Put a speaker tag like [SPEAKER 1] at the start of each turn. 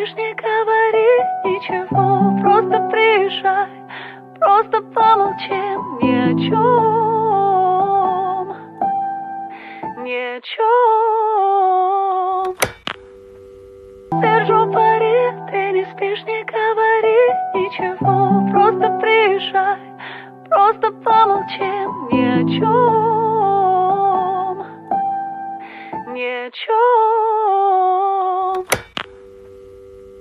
[SPEAKER 1] спишь, не говори ничего, просто приезжай, просто помолчим ни о чем, ни о чем. Держу пари, ты не спишь, не говори ничего, просто приезжай, просто помолчим ни о чем, ни о чем.